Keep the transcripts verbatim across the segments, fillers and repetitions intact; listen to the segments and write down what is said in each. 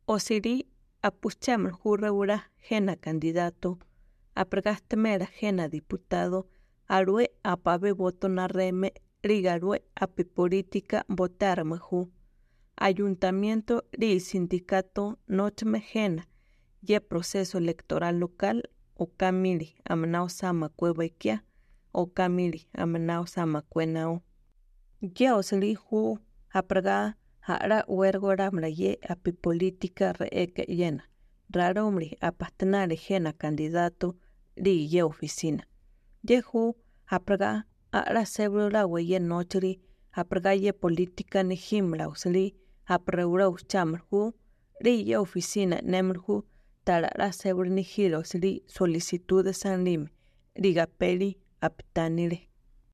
Osiri apuchamal jurraura jena candidato, apregastemera jena diputado, arue apabe voto narreme, rigarue api política votar meju. Ayuntamiento ri sindicato nochme jena, ye proceso electoral local, o camili amenao sama cuebequia, o camili amenao sama cuenao. Ye osili ju apraga hara huergora mraye api política reeke yena. Raro mri apastenare jena candidato ri ye oficina. Ye ju apraga hara sebrura ye nochri apraga ye política ni himra osili apreura uchamr ju ri ye oficina nemr ju tarara sebr ni giro osili solicitudes anime rigapeli aptanire.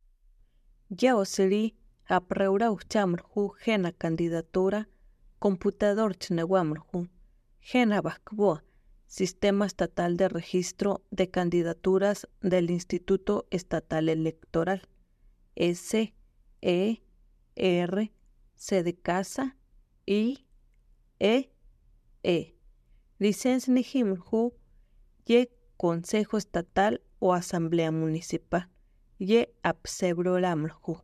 Ye osili apreura uchamr ju jena candidatura computador chnewamr ju jena bakboa Sistema Estatal de Registro de Candidaturas del Instituto Estatal Electoral S E R C de casa I E E licencia ni ju ye Consejo Estatal o Asamblea Municipal ye apsebrolamr ju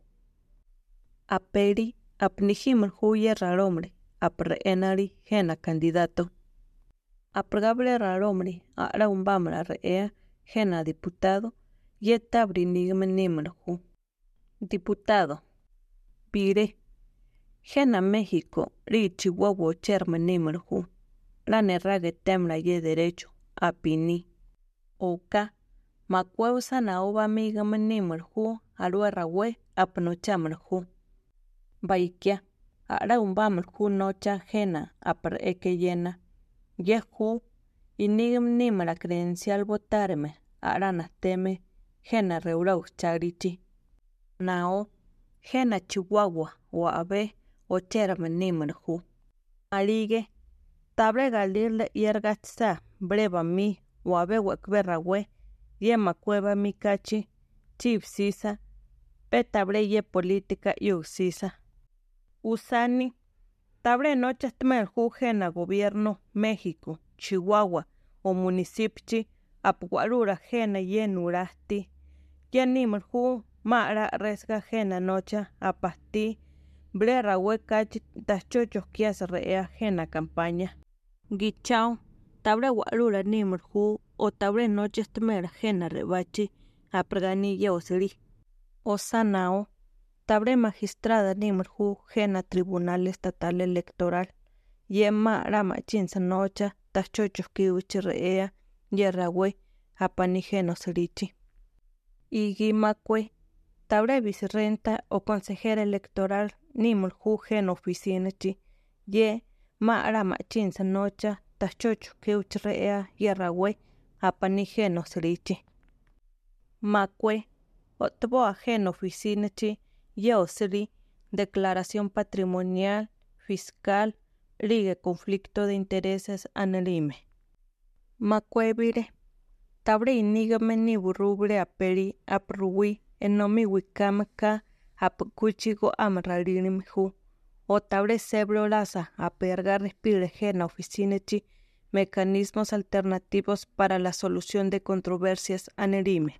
aperi apnihimr ju ye raromre apreenari jena candidato aprgable raromri ara umbamra rea jena diputado ye tabri nimr ju diputado pire jena México ri Chihuahua cherme nimr ju la nerrage temra ye derecho apini oka makweusa na oba amiga nimr ju aruerra we apnochamr ju baikia ara umbamr ju nocha jena apreke yena ye ju inigm nimra credencial votarme ara nateme jena reurau charichi nao jena Chihuahua o abe o cherme nimr ju alige tabre galirle yergatsa breva mi o abe wekberra we ye macueva mi cachi chip sisa petabre ye política yu sisa usani tabre noche tmer ju jena gobierno México Chihuahua o municipio apguarura jena ye nurasti ye nimr ju mara resga jena nocha apasti brera we cachi tachocho kias rea jena campaña gichao tabre guarura nimr ju o tabre noche tmer jena rebachi aprgani ye osili osanao tabre magistrada nimr ju jena Tribunal Estatal Electoral ye mara machinsa nocha tachocho kiuchi rea ye rawe apani jeno silichi igi macue tabre vicerrenta o consejera electoral nimr ju jena oficina chi ye mara machinsa nocha tachocho kiuchi rea ye rawe apani jeno silichi macue otbo ajeno oficina chi ye osili declaración patrimonial fiscal ligue conflicto de intereses anelime macuevire tabre inigame ni burrubre aperi apruwi enomi wikamka apkuchigo amralirim ju o tabre sebro laza apergar respire jena oficina chi mecanismos alternativos para la solución de controversias anelime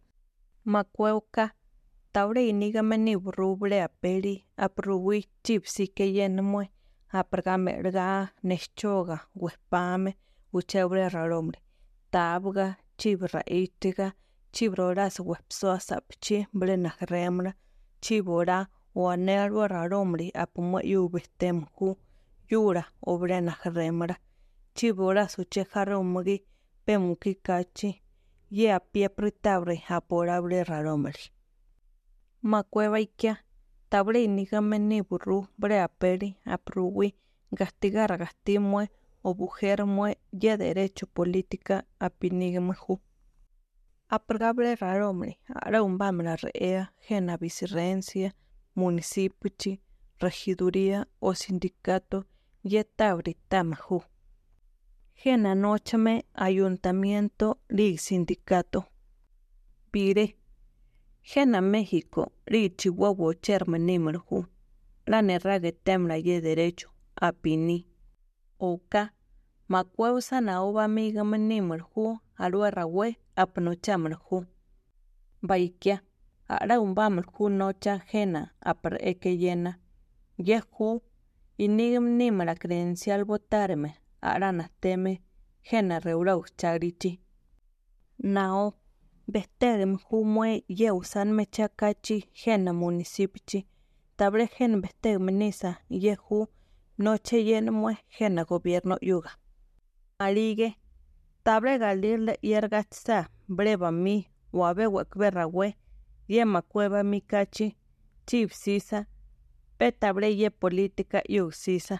macueuca tabre inigame ni burrubre aperi apruwi chipsi que yenmue aprgamerga neschoga huespame uchebre rarombre tabga chibra itiga chibroras huepsoa sapchi brena remra chibora o anervo rarombre apumue yubestem ju yura o brena remra chibora suche jaromgi pemuki kachi ye a pie pritabre aporable rarombre macueva ikia tabre inigame ni burru bre aperi apruwi gastigar gastimue o bujermue ye derecho política apinigme ju aprgable rarombre ara umbamra rea jena vicerrencia municipio regiduría o sindicato ye tabri tama ju jena nochame ayuntamiento rig sindicato pire jena México ri Chihuahua cherme nimr ju la nerrage temra ye derecho apini oka Makweu sana oba amiga manimar hu alua rawe apnochamar hu. Baikia, ara umbamar hu nocha jena apar eke yena. Ye hu, inigam nimara credencial votarme, ara nateme, jena reurau charichi. Nao, behterem hu mue ye usan mechakachi jena municipchi. Tabre gen behterem nisa ye hu, noche yen mue jena gobierno yuga. Alige, tabre galirle yergatsa, breva mi, wabe wakberra we, ye macueva mi cachi, chip sisa, petabre ye política yug sisa.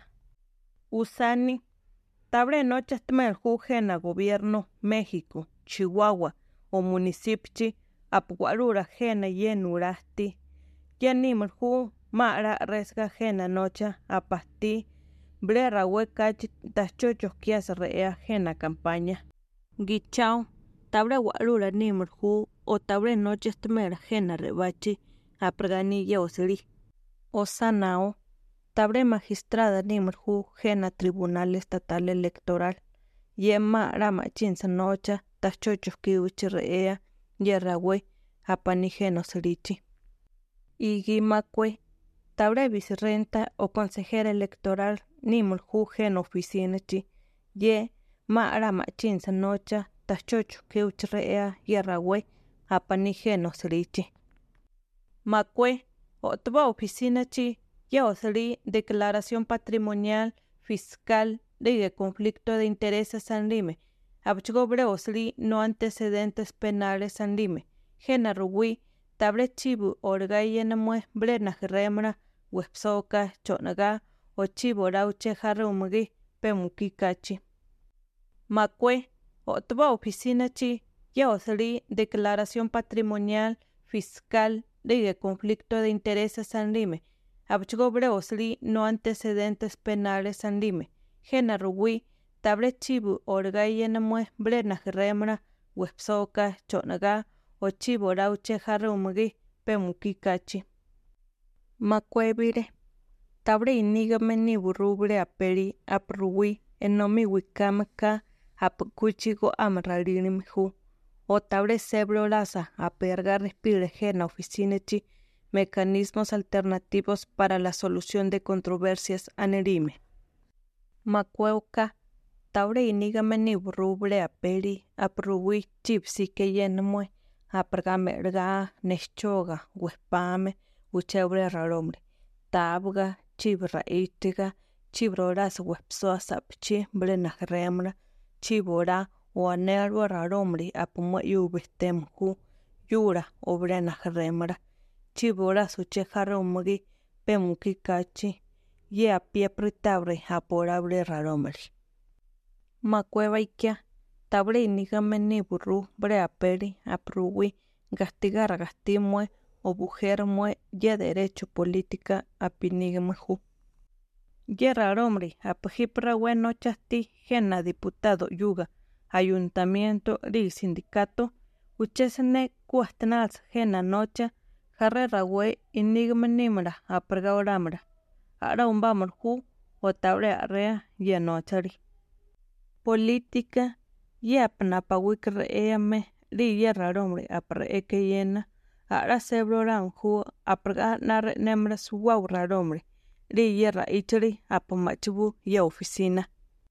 Usani, tabre noche tmer jena gobierno México, Chihuahua, o municipchi, apguarura jena ye nurasti, ye nimar hu, mara resga jena nocha, apasti, brera we cachi, tachochos kias rea jena campaña. Gichao, tabre guarura nimar hu, o tabre noche tmer jena rebachi, apragani ye osri. O sanao, tabre magistrada nimar hu jena tribunal estatal electoral, ye mara machinsa nocha, tachochos kiuchi rea, ye rawe, apani jeno srichi. Igi macue, tabre vicerrenta o consejera electoral nimar hu jeno oficinachi, ye mara machinsa nocha, tachochos kiuchi rea, ye rawe, apani jeno srichi. Macue, o tba oficinachi, ye osri declaración patrimonial, fiscal, de conflicto de intereses sanlime, abchobre osri no antecedentes penales sanlime, jena ruwi, tabre chibu orgayen mue brena remra, websoka, chonaga, o chibu rauche jarumgi, pemukikachi. Macue, o tba oficinachi, ye osri declaración patrimonial, fiscal, de conflicto de intereses sanlime, abchobre osri no antecedentes penales sanlime, jena ruwi, tabre chibu orgayen mue brena remra, websoka, chonaga, o chibu rauche jarumgi, pemukikachi. Macuebire, tabre inigame ni burubre aperi, apruwi, enomi wikamaka, apkuchigo amralirimhu, o tabre sebro laza, aperga respire jena oficinachi, mecanismos alternativos para la solución de controversias anerime. Macueuca, tabre inigame ni burubre aperi, apruwi, chipsi que yenmue, apergamerga, neschoga, huespame, uchebre rarombre, tabga, chibra itiga, chibroras huepsoa sapchi, brena remra, chibora, o anervo rarombre, apumue yubestemhu, yura, o brena remra, chibora suche jaromri, pemukikachi, ye a pie pritabre, aporable rarombre. Macueva ikia, tabre inigame ni burru, bre aperi, apruwi, gastigar gastimue, o bujermue, ye derecho política, apinigmehu. Ye raromri, apjipra bueno chasti, jena diputado yuga, ayuntamiento, ri sindicato, uchesene cuastenals jena nocha, jarre rawe, inigme nimra, aprgaoramra. Ara umbamor hu, o tabre arrea, ye nochari. Política, ye apnapawik reame, ri ye raromri, apre eke yena, ara sebroran hu, aprga nar nemra suwaw raromri. Ri yerra itri apamachibu ye oficina.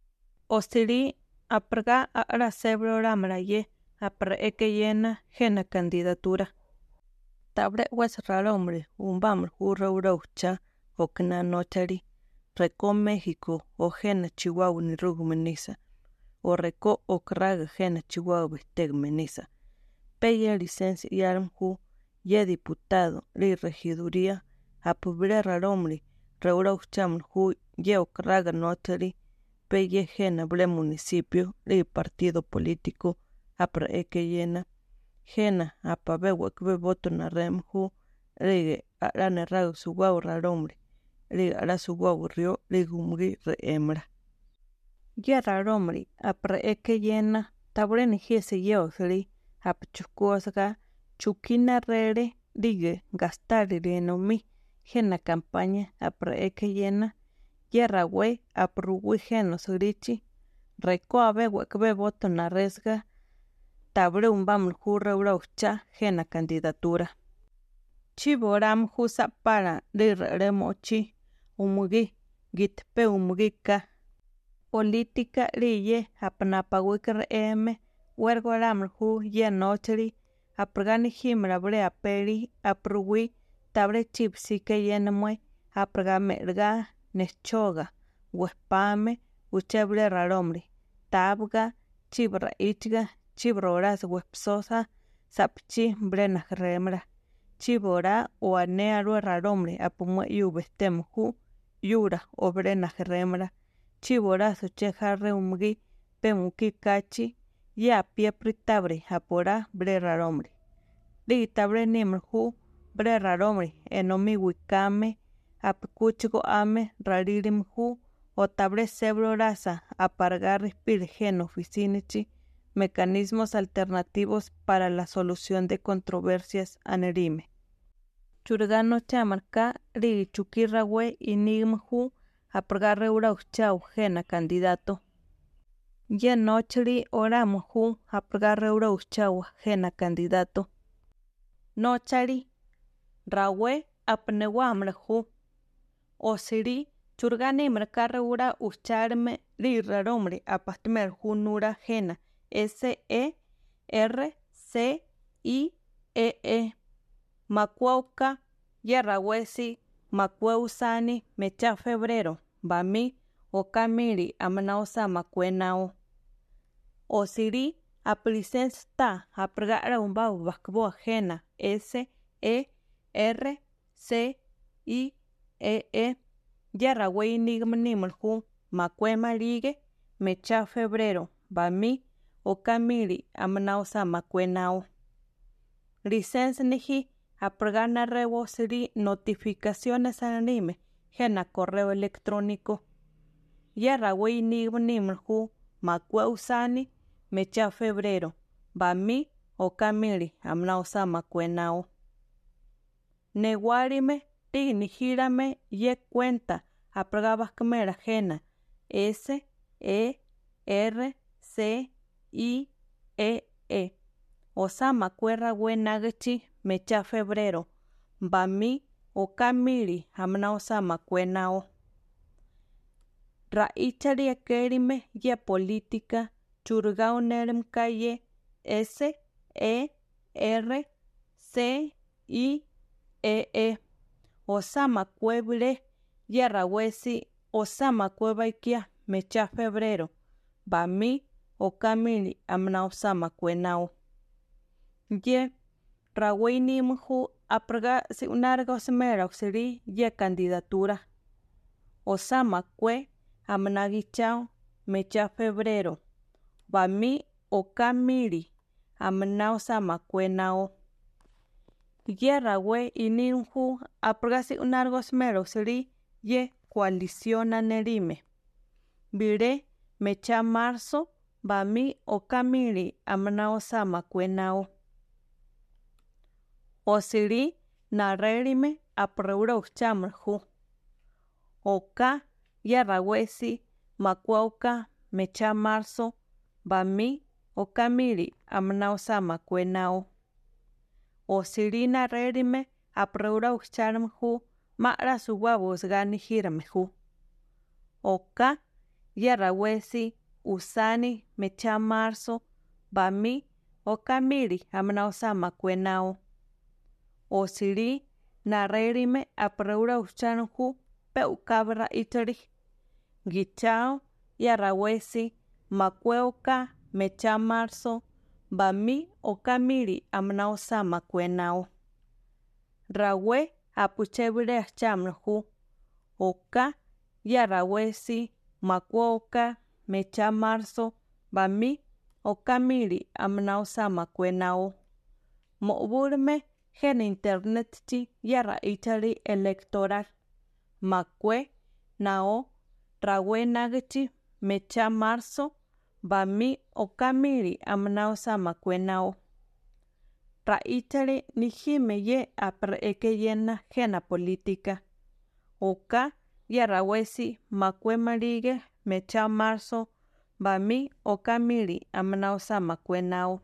Osiri aprga ara sebro ramra ye apre eke yena jena candidatura. Tabre wes rarombre umbamr hurra uraucha o kna nochari. Reco México o jena Chihuahua ni rugmenisa. O reco o kraga jena Chihuahua tegmenisa. Peye licencia yarm hu ye diputado ri regiduría apubre rarombre. Reurau cham hu ye okraga notari, peye jena bre municipio, ri partido político, apra eke yena, jena apabe wakbe voto na rem hu, ri arane rau suwau raromri, ri ara suwau rio, ri gumri re emra. Ye raromri, apra eke yena, tabre ni jese ye osri, apchukuosga, chukina rere, dige, gastari renomi, jena campaña apra eke yena, yerra we apruwi jeno surichi, Rekoabe wekbe voto na resga tabre umbam jurre ura ucha jena candidatura. Chiboram jusa para de remochi umugi gitpe umugika. Política riye apnapa wikre eme wergoram ju ye nochri aprgani himra bre aperi aprui tabre chipsi que yenemue aprgamerga nechoga wespame uchebre raromri tabga chibra itga chibroras wepsosa sapchi brena remra chibora o anearu raromri apumue yubestem ju yura o brena remra chibora sucheja reumgi pemuki kachi ya pie pritabre apora bre raromri li tabre nimru bre raromri enomi wikame apkuchgo ame raririm ju o tabre sebro raza apargar respir gen oficinichi mecanismos alternativos para la solución de controversias anerime. Churgano chamarka ri chukirrawe inimju apargar reura uchau gena candidato. Ye nochri oramuju apargar reura uchau gena candidato. Nochari rawe apnewamreju. Osiri churgani mercarre ura ucharme ri raromri apastmer junura gena S E R C I E E Macuauca yerrawesi macueusani mecha febrero bami o camiri amnausa macuenao Osiri aplicens ta aprgara umbau bakbo gena S E R C I E E Yarraway nigmnimulju macuema ligue mecha febrero bami o camiri amnausa macuenao License niji aprgana rewosiri notificaciones anime gena correo electrónico Yarraway nigmnimulju macueusani mecha febrero bami o camiri amnausa macuenao Neguarime Tignijírame ye cuenta apragabas camera gena S E R C I E E Osama cuerra wenagachi mecha febrero bami o camiri amna osama cuenao Raichari akerime ye política churgao nerem calle S E R C I E E Osama cuebre yerrawesi Osama cuebaikia mecha febrero bami o camili amna Osama cuenao ye raweni mju aprga si unarga semera oxiri ye candidatura Osama cue amna gichao mecha febrero bami o camili amna Osama cuenao Yerrawe ininju aprgasi unargos mero seri ye coalición anerime. Vire mecha marzo bami o camiri amna osama cuenao. Osiri narerime apreura uchamrju. Oka yerrawesi macuauca mecha marzo bami o camiri amna osama cuenao. Osirina rerime apreura ucharmju mara suwabos gani hiramju. Oka yerrawesi usani mecha marzo bami o camiri amna osama cuenao. Osiri narerime apreura ucharmju peucabra itari. Gichao yerrawesi macueuca mecha marzo bami o camiri amna osama cuenao. Rawe apuchebre achamrju. Oka yerrawesi macuauca mecha marzo bami o camiri amna osama cuenao. Moburme gen internet chi yerra itari electoral. Macue nao rawe nagachi mecha marzo bami o camiri amna osama cuenao. Raitari nijime ye apre eke yena gena política. Oka yerrawesi macue marige mecha marzo bami okamiri amnao sama kwenao.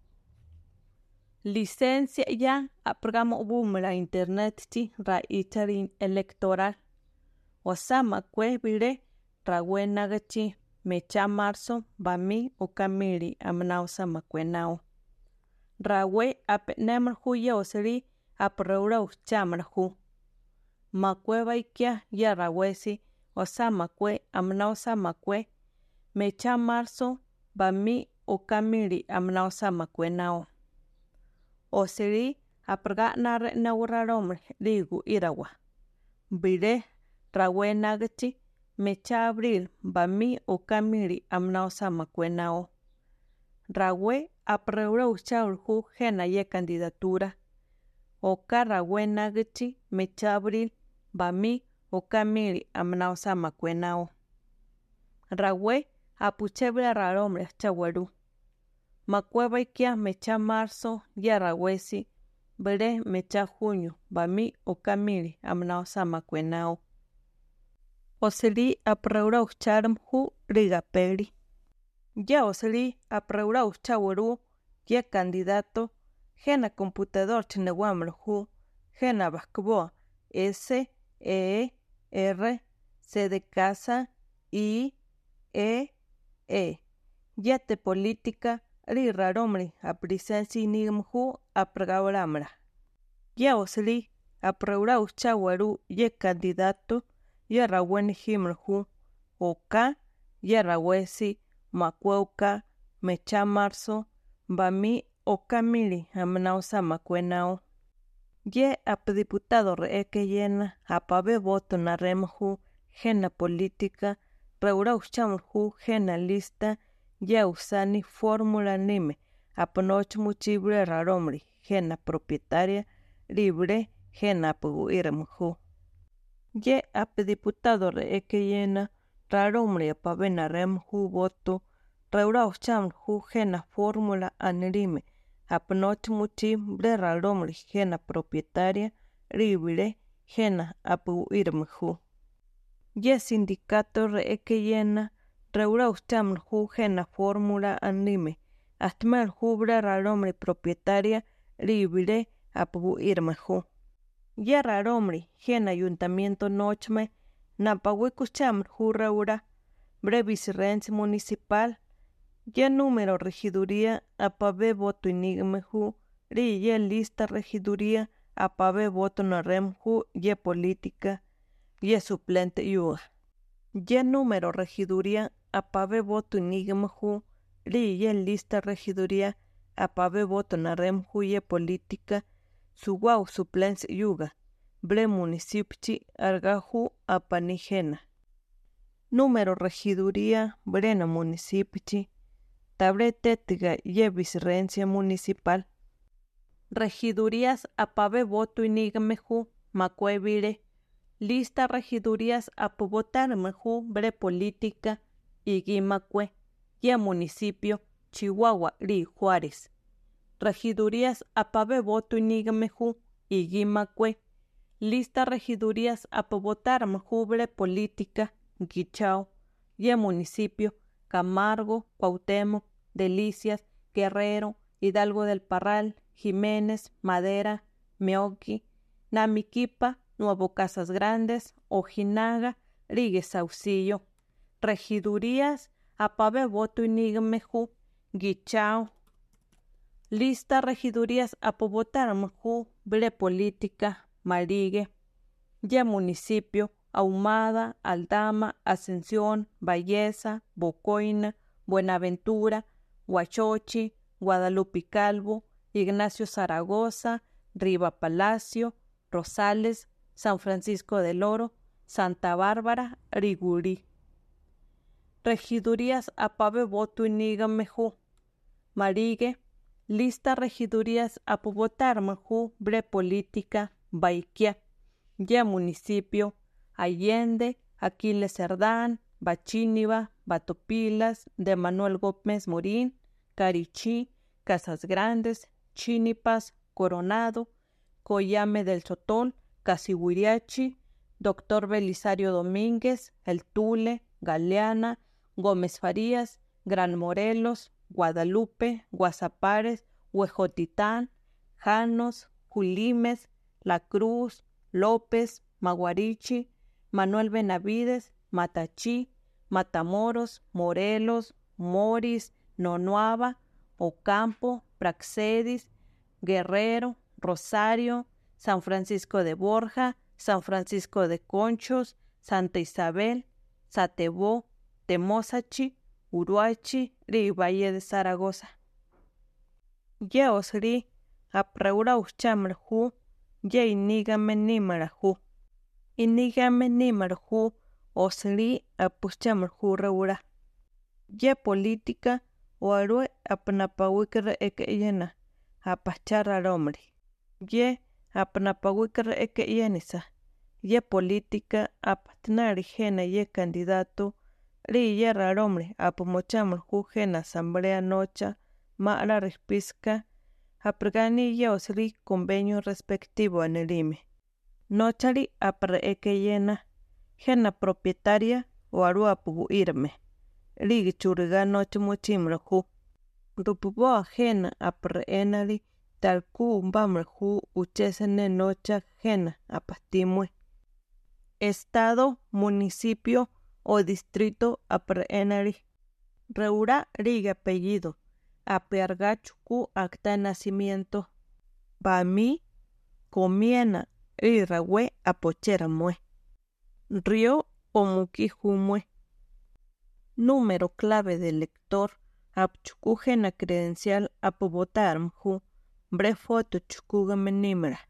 Licencia ya aprogamo bumra internet ti ra itarin electoral. Osama kwe bire ra wenagachi mecha marzo bami okamiri amnao sama kwenao. Rawe apenemr huya osiri aproura uchamra hu. Makwe baikia ya rawesi osama kwe amnao sama kwe mecha marzo bami okamiri amnao sama kwenao. Osiri aproga nare nauraromre rigu irawa. Bire rawe nagachi mecha abril bami okamiri amnao sama kwenao. Rawe aproura uchamra hu jena ye candidatura. Oka rawe nagachi mecha abril bami okamiri amnao sama kwenao. Rawe apuchebra raromre chawaru. Makweba ikia mecha marzo ya rawesi bere mecha junio bami okamiri amnao sama kwenao. Osiri aproura ucharam hu rigaperi. Ya osiri aproura uchawaru ye candidato jena computador chinewamra hu jena bakboa S, E, R, C de casa, I, E, E. Yate política ri raromri aprisensi nimhu apragauramra. Ya osli apraura uchawaru ye candidato ya rawen himrhu oka ya rawesi makweuka mecha marzo bami okamiri amnao sama kwenao. Ye apdiputado reeke yena apabe voto na remhu jena política raura uchamrhu jena lista ya usani fórmula nime apnoch muchibre raromri jena propietaria libre jena apu irmhu. Ye apdiputado reeke yena raromri apabe na remhu voto raura uchamrhu jena fórmula anrime apnoch muchibre raromri jena propietaria libre jena apu irmhu. Ye sindicato reeke yena raura uchamrhu jena fórmula anime atmer hubre raromri propietaria libre apu irmhu. Ye raromri jena ayuntamiento nochme napawiku chamrhu raura bre vicerrense municipal. Ye número regiduría apabe voto inigmehu ri ye lista regiduría apabe voto naremhu ye política ye suplente yuga. Ye número regiduría apabe voto inigmehu ri ye lista regiduría apabe voto naremhu ye política suwau suplente yuga bre municipchi argahu apanijena. Número regiduría brena municipchi tabre tétiga ye vicerrencia municipal. Regidurías apabe voto inigmehu macuevire. Lista regidurías apovotarmehu bre política iguimacue ye municipio Chihuahua ri Juárez. Regidurías apabe voto inigmehu iguimacue. Lista regidurías apovotarmehu bre política Guichao ye municipio Camargo, Cuauhtémoc, Delicias, Guerrero, Hidalgo del Parral, Jiménez, Madera, Meoqui, Namiquipa, Nuevo Casas Grandes, Ojinaga, Rigue Saucillo. Regidurías apabe voto inigmehu Guichao. Lista regidurías apovotarmehu bre política Marigue ye municipio Ahumada, Aldama, Ascensión, Valleza, Bocoina, Buenaventura, Huachochi, Guadalupe Calvo, Ignacio Zaragoza, Riva Palacio, Rosales, San Francisco del Oro, Santa Bárbara, Rigurí. Regidurías apabe voto inigmehu Marigue. Lista regidurías apovotarmehu bre política Baiquia ye municipio Allende, Aquiles Cerdán, Bachíniva, Batopilas, de Manuel Gómez Morín, Carichí, Casas Grandes, Chinipas, Coronado, Coyame del Sotol, Casihuiriachi, Doctor Belisario Domínguez, El Tule, Galeana, Gómez Farías, Gran Morelos, Guadalupe, Guasapares, Huejotitán, Janos, Julimes, La Cruz, López, Maguarichi, Manuel Benavides, Matachí, Matamoros, Morelos, Moris, Nonuava, Ocampo, Praxedis, Guerrero, Rosario, San Francisco de Borja, San Francisco de Conchos, Santa Isabel, Satebó, Temozachi, Uruachi, ri Valle de Zaragoza. Ye osri, apreura uchamrhu, ye inigame nimarhu. Inigame nimarhu, osri apuchamrhu reura. Ye política, oarue apnapawikre ekeyena, apachara romri. Ye apnapawikre ekeyenisa. Ye política, apatnari jena ye candidato, ri ye raromri apomochamrhu jena asamblea nocha, mara respiska, aprgani ye osri convenio respectivo anelime. Nochari apre ekeyena, jena propietaria o arua pugu irme. Ligi churiga noche muchimrhu. Rupuboa jena apre enali, tal ku mbamrhu uchesene nocha jena apastimue. Estado, municipio o distrito apre enali. Reura riga apellido. Apeargachuku acta de nacimiento. Bami, comiena, riragüe apochera mue. Río o muquijumue. Número clave del lector. Apchukujena credencial apobotarmju. Brefoto chukuga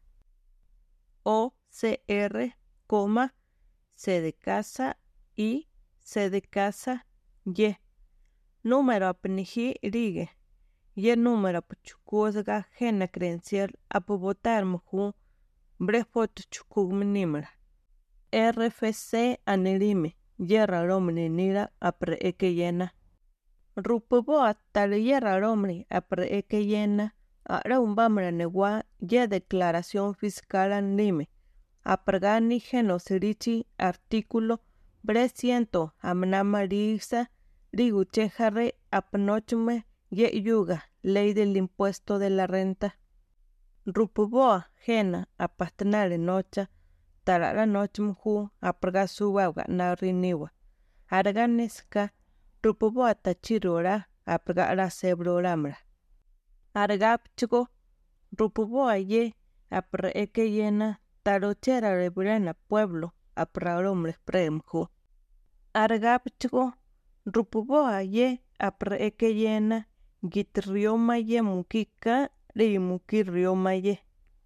O C R, coma, C de casa y C de casa Y. Número apniji rigue. Y número apchukuzga jena credencial apobotarmju. Brefoto chukuga R F C anelime. Yerra romni nira apre ekeyena. Rupuboa tal yerra romni apre ekeyena. Ara umbamra negua ye declaración fiscal anime. Aprgani genosirichi artículo breciento amnama risa riguchejare apnochume ye yuga ley del impuesto de la renta. Rupuboa gena apastnare nocha tarara nochmju aprga suwa nariniwa. Arganeska rupuboa tachirora aprgara sebroramra. Argapchigo rupuboa ye apre ekeyena tarochera rebrena pueblo apraromre premju. Argapchigo rupuboa ye apre ekeyena gitrioma ye mukika ri mukirioma ye.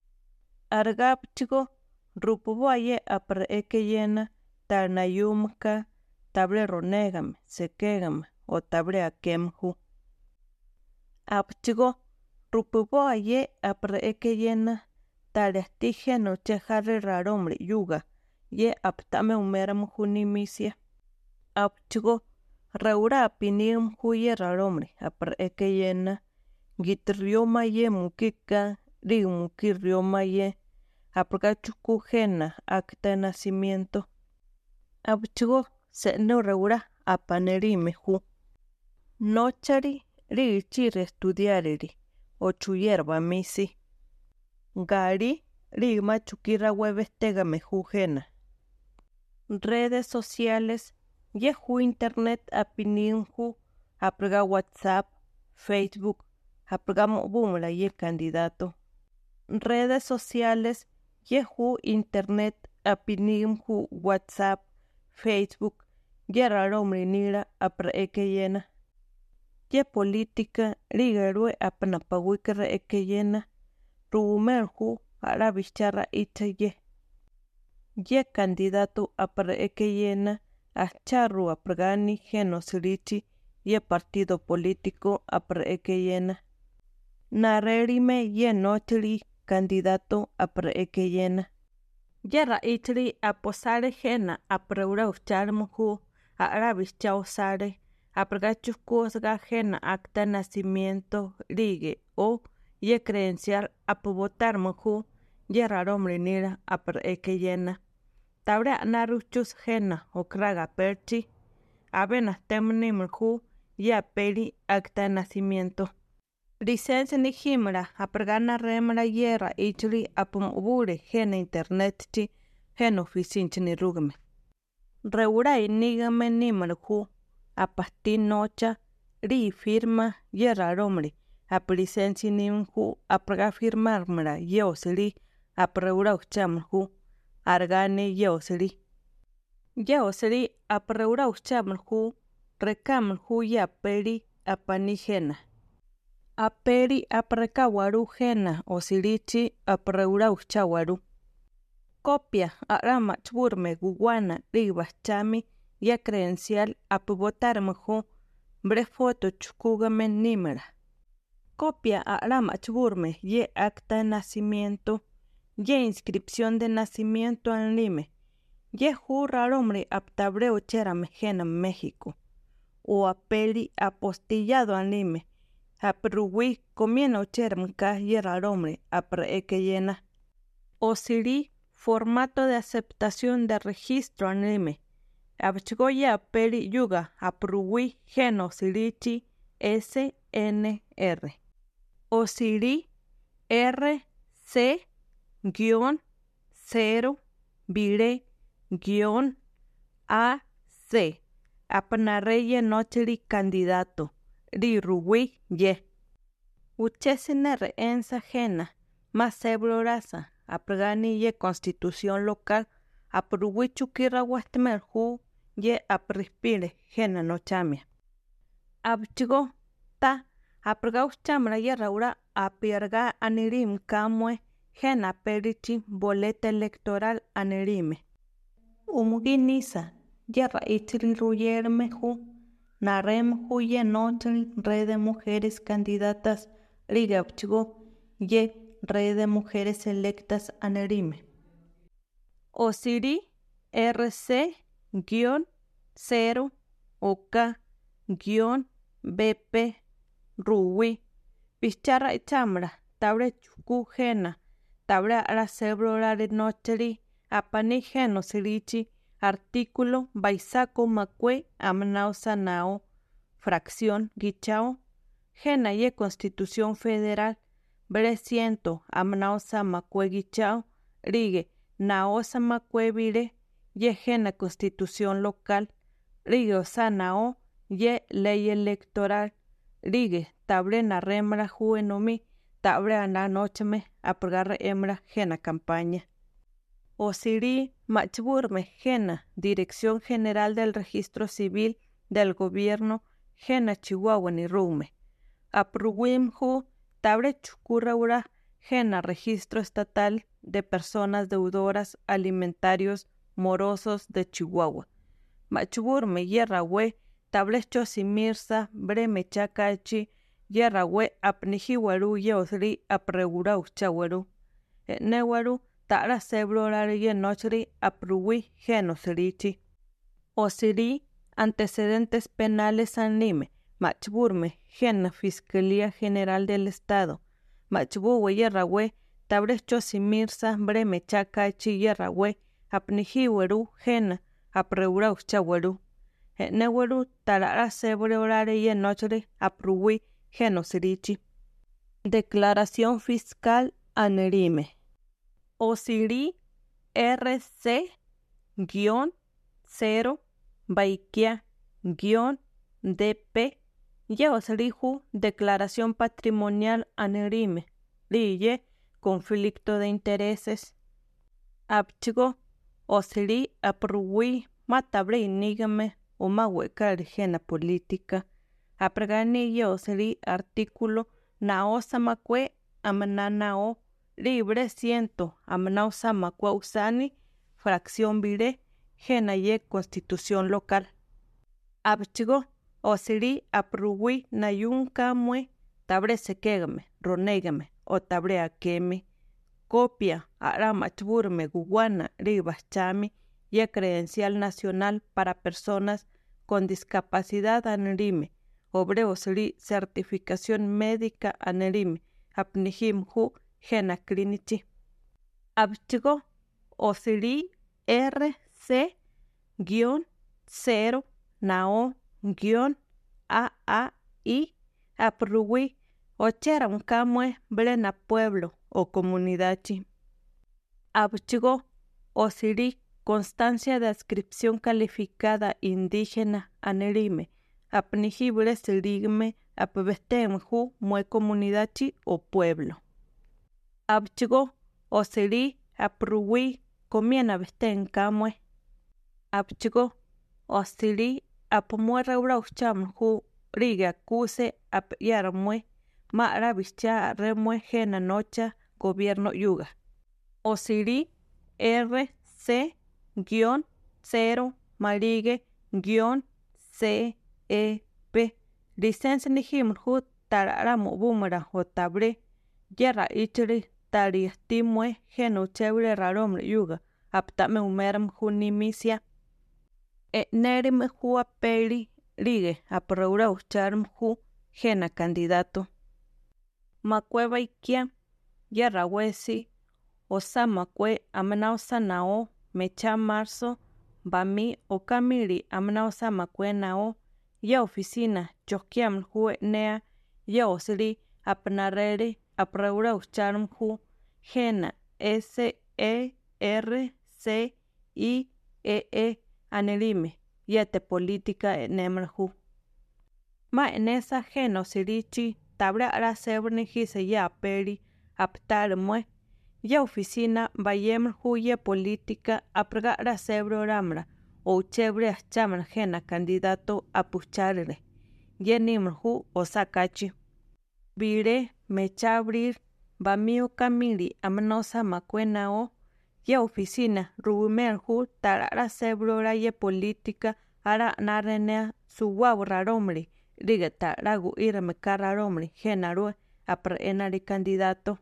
Argapchigo rupuboa ye apre ekeyena tarnayumka table ronegame sekegame o table akemju. Apchigo rupuboa ye apre ekeyena tarestije nochejare raromre yuga ye aptame umeram junimisia. Apchigo reura apinim huye raromre apre ekeyena gitrioma ye mukika ri mukirioma ye aprgachuku jena acta de nacimiento. Apchigo se no reura apanerime ju. Nochari ri chire estudiariri o chuyerba misi. Gari ri machukira webestega mejujena. Redes sociales yehu internet apininju aprga WhatsApp, Facebook, aprga mobumla ye candidato. Redes sociales yehu internet apininju WhatsApp, Facebook, yeraromri nira apre ekeyena. Ye política rigarue apnapawikre ekeyena. Rumerju arabicharra itaye. Ye candidato apre ekeyena acharru aprgani genosirichi ye partido político apre ekeyena. Narerime ye notri candidato apre ekeyena. Ye raitri aposare jena apreura ucharmuju arabichausare aprgachuscosga jena acta nacimiento rigue o ye credencial apobotarmuju ye raromri nira apre ekeyena. Tabre naruchus jena okraga perchi. Abenas temnimrju ya peri acta de nacimiento. Licencia ni himra aprgana remra yera ichri apum ubure gena internet chi gena oficinchi ni rugme. Reura inigame nimra hu apasti nocha ri firma yera romri ap licencia nim hu aprga firmar mra yeosri ap reura ucham hu argani yeosri. Yeosri ap reura ucham hu recam hu ya peri apani gena. Aperi aprekawaru gena osirichi apreura uchawaru. Copia arama chburme guguana ribachami ya credencial apubotarmejo bre foto chukugame nimera. Copia arama chburme ye acta de nacimiento ye inscripción de nacimiento en lime. Ye jurra hombre aptabreo cherame gena México. O apeli apostillado en lime. Apruwi comieno chermka yeraromre apre ekeyena. Osiri formato de aceptación de registro anime. Abchigoya peri yuga apruwi geno sirichi S N R. Osiri R C cero vire A C. Apanareye nocheri candidato. Ri ruwi ye. Uchesine reensa gena, más seblorasa, aprgani ye constitución local, apruwi chukira westmer hu ye aprispire gena nochamia. Abchigo ta aprga uchamra ye raura apierga anirim kamwe gena perichi boleta electoral anirime. Umuginisa ye raitri ruyerme hu. Narem huye noche red de mujeres candidatas rigapchigo ye red de mujeres electas anerime. Osiri R C cero OK B P Ruwi Pichara chamra tabre chuku gena tabre ara cebrorare nocheri apani geno sirichi. Artículo Baisaco Macue Amnao Sanao Fracción Guichao Gena ye Constitución Federal Breciento Amnao Samacue Guichao Rigue Nao Samacue Vire Ye Gena Constitución Local Rigue Osanao Ye Ley Electoral Rigue Tabre na remra juenomi Tabre ananochme Aprgar hembra Gena Campaña. Osiri Machburme Gena, Dirección General del Registro Civil del Gobierno, Gena Chihuahua ni Rume. Apruwimhu Tabre Chukurraura, Gena Registro Estatal de Personas Deudoras Alimentarios Morosos de Chihuahua. Machburme Yerrawe, Tabre Chosimirsa, Breme Chakachi, Yerrawe Apnijiwaru Yeosri Apreura Uchawaru. Newaru Tara sebrorare ye nochri apruwi genosirichi. Osiri antecedentes penales anime. Machburme gena Fiscalía General del Estado. Machbuwe yerrawe tabre chosimirsa breme chakachi yerrawe apnijiweru gena apreura uchaweru. Neweru tarara sebrorare ye nochri apruwi genosirichi. Declaración Fiscal anerime. Osiri R C cero Baikia D P Yeosrihu Declaración Patrimonial Anerime Riye Conflicto de Intereses Abchigo Osiri Apruwi Matabre Inigame Umaweka Gena Política Apragani Yeosri Artículo Naosamakwe Amananao Libre ciento Amnao Samakwa Usani Fracción Vire Gena ye Constitución Local. Abchigo Osiri Apruwi Nayun Kamwe Tabre Sekegame Ronegame o Tabre Akemi Copia Aramachburme Guguana Ribachami ye Credencial Nacional para Personas con Discapacidad Anerime Obre Osiri Certificación Médica Anerime Apnihim Hu Gena Clinici. Abchigo Osiri R C cero Nao a a i apruwi ochera mkamwe blena pueblo o comunidad chi. Abchigo osiri constancia de adscripción calificada indígena anerime apnijible sirigme apbestemju mue comunidad chi o pueblo. Abchigo osiri apruwi comiena besten kamwe. Abchigo osiri apmuera urauchamju riga acuse ap yaramue ma rabicha remue gena nocha gobierno yuga. Osiri R C cero marigue C E P licencia nijimju tararamu bumara o tabre yerra ichri tari estimue genu chebre raromre yuga aptame umeram junimisia e nerim jua peri ligue aproura ucharm ju gena candidato macueva ikia yerra wesi osama kwe amnao sanao mecha marzo bami o kamiri amnao sama kwe nao ya oficina chokiam jue nea ya osiri apnarere aproura ucharm ju gena S E R C I E E anelime yete política enemrju. Ma en esa geno sirichi tabra ara sebrni gise ya peri aptar mue ya oficina bayem huye política apragara sebro ramra o chebre achamra gena candidato a pucharre yenimrju o sakachi. Vire mecha abrir bamio kamiri amnosa macuenao ya oficina rumerju tarara sebro raye política ara narenea su guau raromri rigeta ragu irme cararomri genarue apre enari candidato.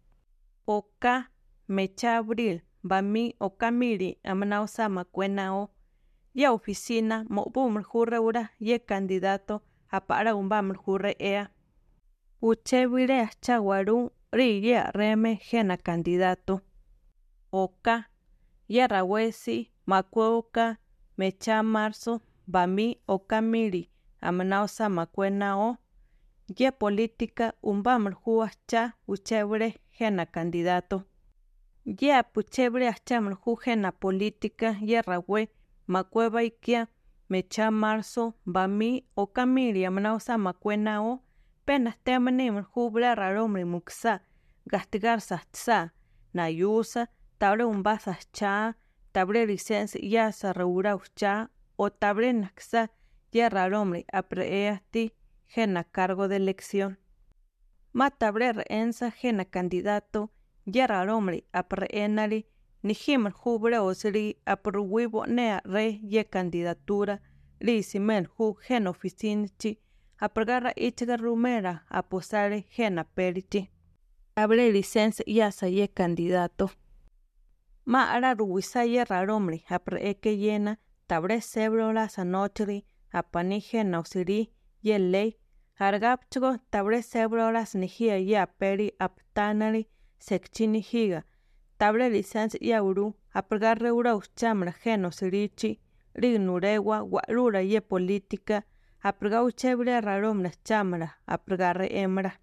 Oka mecha abril bami o kamiri amnao sama cuenao ya oficina mobumr jurreura ye candidato a para umbamr jurre ea. Uchevire achaguaru riye reme gena candidato. Oka yerra wesi macuoca mecha marzo bami o kamiri amnao sama cuenao ye política umbamr juacha uchevire gena candidato. Ye puchebre achamr ju gena política yerra we macueva ikia mecha marzo bami o kamiri amnao sama cuenao penas temanimr jubla raromri muksa gastigarsa tsa nayusa tabre umbasa cha tabre licencia yasa reura ucha o tabre naksa yerra raromri apreasti gena cargo de elección. Ma tabre reensa gena candidato yerra raromri apreenari nijimr jubre osiri apruwibo nea re ye candidatura lisimen ju gen oficinchi apregarra ichga rumera aposare gena perichi. Tabre licencia yasa ye candidato. Ma ara ruwisa yerra raromri apreeke yena tabre sebro la sanochri apani gena osiri ye ley hargapchgo tabre sebro las nijia ya peri aptanari sekchini higa tabre licencia ya uru apregarre ura uchamra geno sirichi rignurewa guarura ye política aprega uchebre raromra chamra apregarre emra.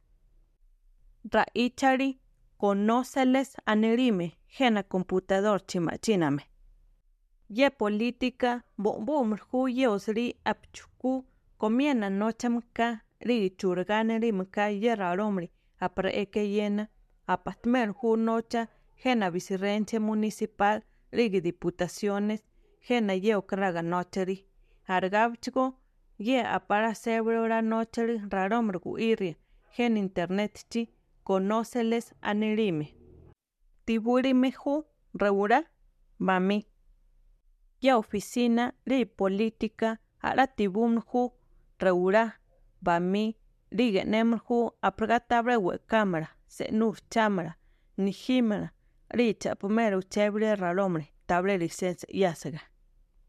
Raichari conóceles anerime gena computador chimachiname. Ye política bombumr huye osri apchuku comiena nochamka ri churganeri mka yerra raromri apreeke yena apatmer hu nocha gena vicerencia municipal rig diputaciones gena ye okraga nocheri argabchgo ye apara sebro nocheri raromr guirri gen internet chi conóceles anerime. Tiburi meju reura mami. Ya oficina ri política ara tibum ju reura bami rigenem ju aprgatabre we cámara se nu chamara nijimara richa primero chebre raromre tabre licencia yasaga.